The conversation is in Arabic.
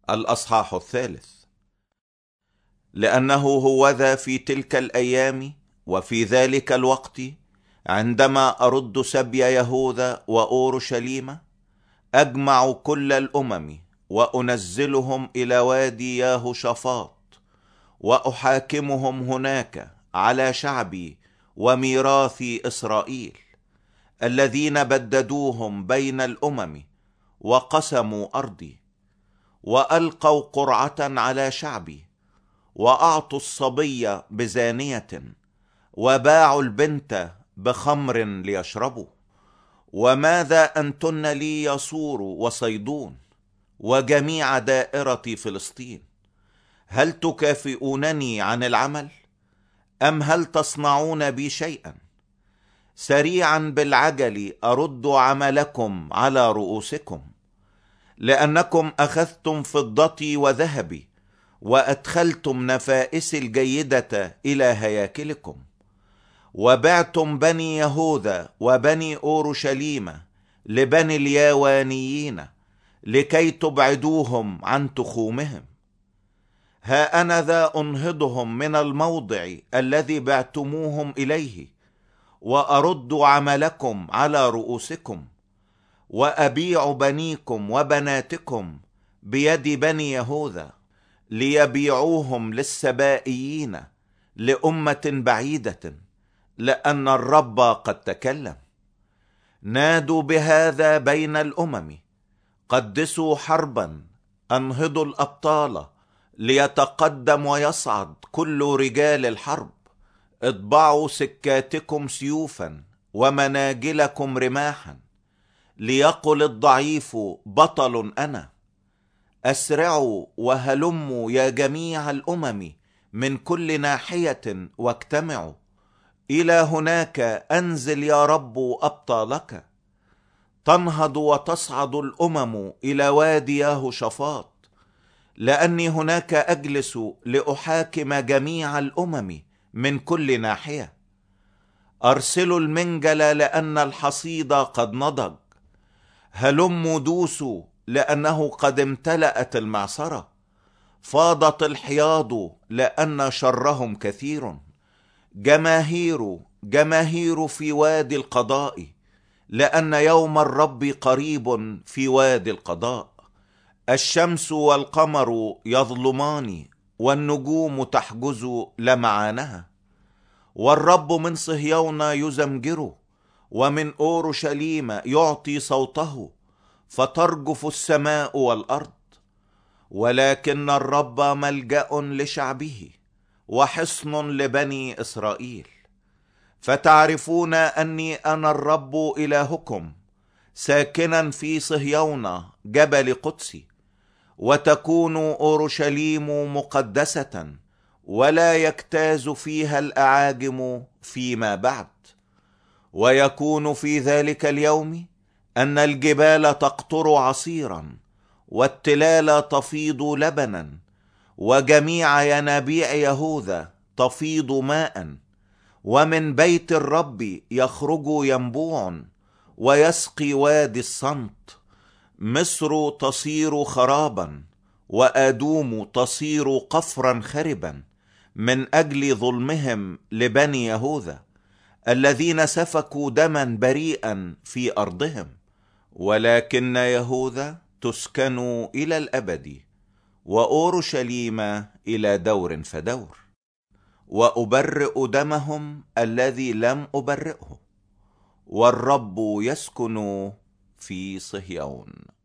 الأصحاح 3. لأنه هوذا في تلك الأيام وفي ذلك الوقت، عندما أرد سبي يهوذا وأورشليم، أجمع كل الأمم وأنزلهم إلى وادي يهوشافاط، وأحاكمهم هناك على شعبي وميراثي إسرائيل، الذين بددوهم بين الأمم وقسموا أرضي، وألقوا قرعة على شعبي، وأعطوا الصبي بزانية، وباعوا البنت بخمر ليشربوا. وماذا أنتن لي يصور وصيدون وجميع دائرة فلسطين؟ هل تكافئونني عن العمل؟ أم هل تصنعون بي شيئا؟ سريعا بالعجل أرد عملكم على رؤوسكم، لأنكم أخذتم فضتي وذهبي، وأدخلتم نفائسي الجيدة إلى هياكلكم، وبعتم بني يهوذا وبني أورشليم لبني الياوانيين لكي تبعدوهم عن تخومهم. ها أنا ذا أنهضهم من الموضع الذي بعتموهم إليه، وأرد عملكم على رؤوسكم، وأبيع بنيكم وبناتكم بيد بني يهوذا، ليبيعوهم للسبائيين لأمة بعيدة، لأن الرب قد تكلم. نادوا بهذا بين الأمم، قدسوا حربا، أنهضوا الأبطال، ليتقدم ويصعد كل رجال الحرب. اطبعوا سكاتكم سيوفا ومناجلكم رماحا، ليقل الضعيف بطل أنا. أسرعوا وهلموا يا جميع الأمم من كل ناحية، واجتمعوا إلى هناك. أنزل يا رب أبطالك. تنهض وتصعد الأمم إلى وادي يهوشافاط، لأني هناك أجلس لأحاكم جميع الأمم من كل ناحية. أرسلوا المنجل لأن الحصيد قد نضج، هلموا دوسوا لأنه قد امتلأت المعصرة. فاضت الحياض لأن شرهم كثير. جماهير في وادي القضاء، لأن يوم الرب قريب في وادي القضاء. الشمس والقمر يظلمان، والنجوم تحجز لمعانها. والرب من صهيون يزمجر، ومن أورشليم يعطي صوته، فترجف السماء والأرض. ولكن الرب ملجأ لشعبه، وحصن لبني إسرائيل. فتعرفون أني أنا الرب إلهكم، ساكنا في صهيون جبل قدسي. وتكون أورشليم مقدسة، ولا يجتاز فيها الأعاجم فيما بعد. ويكون في ذلك اليوم أن الجبال تقطر عصيرا، والتلال تفيض لبنا، وجميع ينابيع يهوذا تفيض ماء. ومن بيت الرب يخرج ينبوع، ويسقي وادي الصمت. مصر تصير خرابا، وآدوم تصير قفرا خربا، من أجل ظلمهم لبني يهوذا، الذين سفكوا دما بريئا في أرضهم. ولكن يهوذا تسكن إلى الأبد، وأورشليم إلى دور فدور. وأبرئ دمهم الذي لم أبرئه، والرب يسكن في صهيون.